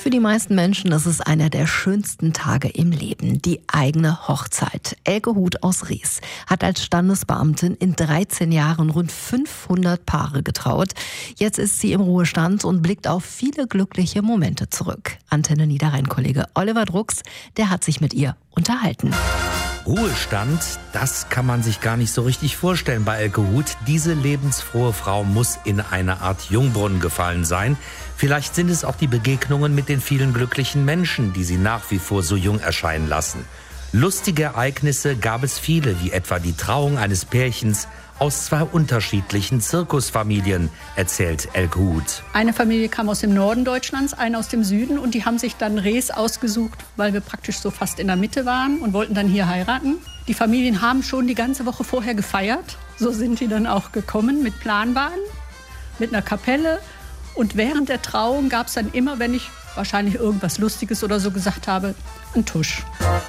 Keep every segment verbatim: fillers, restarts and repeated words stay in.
Für die meisten Menschen ist es einer der schönsten Tage im Leben, die eigene Hochzeit. Elke Huth aus Ries hat als Standesbeamtin in dreizehn Jahren rund fünfhundert Paare getraut. Jetzt ist sie im Ruhestand und blickt auf viele glückliche Momente zurück. Antenne Niederrhein-Kollege Oliver Drucks, der hat sich mit ihr unterhalten. Ruhestand, das kann man sich gar nicht so richtig vorstellen bei Elke Huth. Diese lebensfrohe Frau muss in eine Art Jungbrunnen gefallen sein. Vielleicht sind es auch die Begegnungen mit den vielen glücklichen Menschen, die sie nach wie vor so jung erscheinen lassen. Lustige Ereignisse gab es viele, wie etwa die Trauung eines Pärchens aus zwei unterschiedlichen Zirkusfamilien, erzählt Elke Huth. Eine Familie kam aus dem Norden Deutschlands, eine aus dem Süden, und die haben sich dann Rees ausgesucht, weil wir praktisch so fast in der Mitte waren und wollten dann hier heiraten. Die Familien haben schon die ganze Woche vorher gefeiert. So sind die dann auch gekommen mit Planwagen, mit einer Kapelle. Und während der Trauung gab es dann immer, wenn ich wahrscheinlich irgendwas Lustiges oder so gesagt habe, einen Tusch.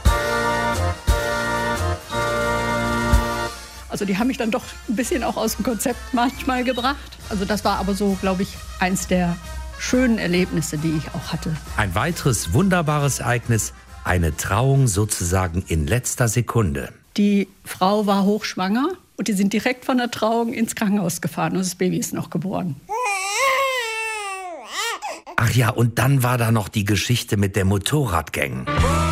Also die haben mich dann doch ein bisschen auch aus dem Konzept manchmal gebracht. Also das war aber so, glaube ich, eins der schönen Erlebnisse, die ich auch hatte. Ein weiteres wunderbares Ereignis, eine Trauung sozusagen in letzter Sekunde. Die Frau war hochschwanger und die sind direkt von der Trauung ins Krankenhaus gefahren und das Baby ist noch geboren. Ach ja, und dann war da noch die Geschichte mit der Motorradgang.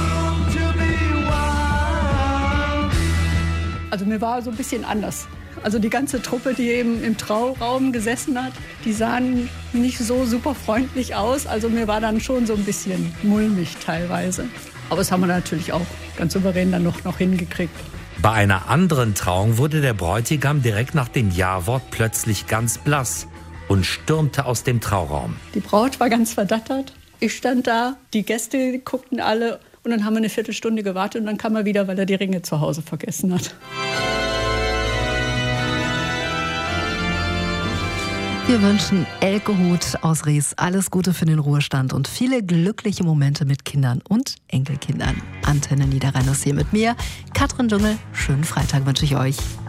Also mir war so ein bisschen anders. Also die ganze Truppe, die eben im Trauraum gesessen hat, die sahen nicht so super freundlich aus. Also mir war dann schon so ein bisschen mulmig teilweise. Aber das haben wir natürlich auch ganz souverän dann noch, noch hingekriegt. Bei einer anderen Trauung wurde der Bräutigam direkt nach dem Ja-Wort plötzlich ganz blass und stürmte aus dem Trauraum. Die Braut war ganz verdattert. Ich stand da, die Gäste guckten alle. Und dann haben wir eine Viertelstunde gewartet und dann kam er wieder, weil er die Ringe zu Hause vergessen hat. Wir wünschen Elke Huth aus Ries alles Gute für den Ruhestand und viele glückliche Momente mit Kindern und Enkelkindern. Antenne Niederrhein ist hier mit mir, Katrin Dschungel. Schönen Freitag wünsche ich euch.